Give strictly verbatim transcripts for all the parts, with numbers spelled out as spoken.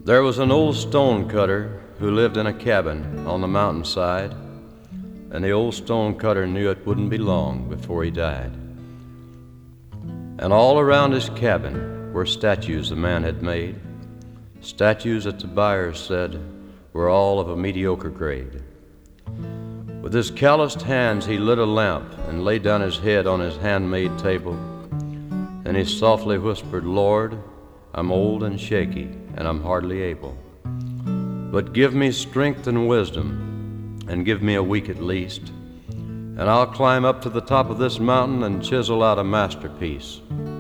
There was an old stone cutter who lived in a cabin on the mountainside, and the old stone cutter knew it wouldn't be long before he died. And all around his cabin were statues the man had made, statues that the buyers said were all of a mediocre grade. With his calloused hands he lit a lamp and laid down his head on his handmade table, and he softly whispered, "Lord, I'm old and shaky, and I'm hardly able. But give me strength and wisdom, and give me a week at least, and I'll climb up to the top of this mountain and chisel out a masterpiece."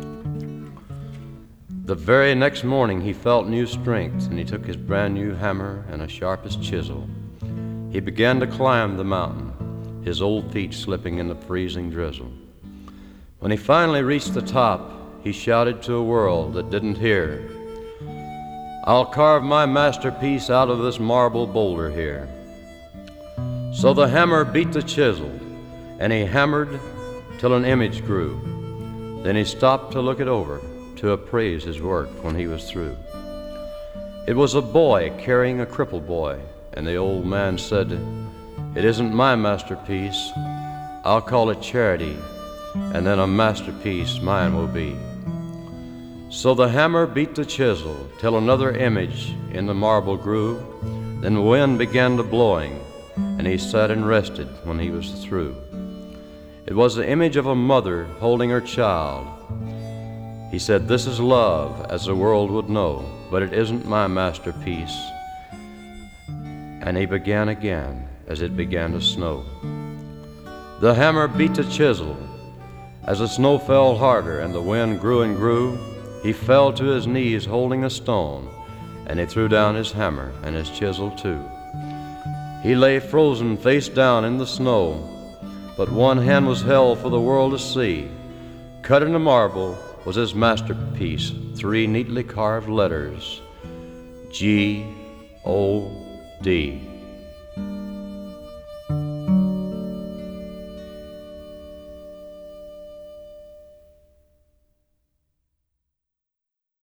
The very next morning he felt new strength, and he took his brand new hammer and a sharpest chisel. He began to climb the mountain, his old feet slipping in the freezing drizzle. When he finally reached the top, he shouted to a world that didn't hear, "I'll carve my masterpiece out of this marble boulder here." So the hammer beat the chisel, and he hammered till an image grew. Then he stopped to look it over, to appraise his work when he was through. It was a boy carrying a crippled boy, and the old man said, "It isn't my masterpiece. I'll call it charity, and then a masterpiece mine will be." So the hammer beat the chisel till another image in the marble grew. Then the wind began to blowing, and he sat and rested when he was through. It was the image of a mother holding her child. He said, "This is love as the world would know, but it isn't my masterpiece." And he began again as it began to snow. The hammer beat the chisel. As the snow fell harder and the wind grew and grew, he fell to his knees holding a stone, and he threw down his hammer and his chisel too. He lay frozen face down in the snow, but one hand was held for the world to see. Cut in the marble was his masterpiece, three neatly carved letters, G O D.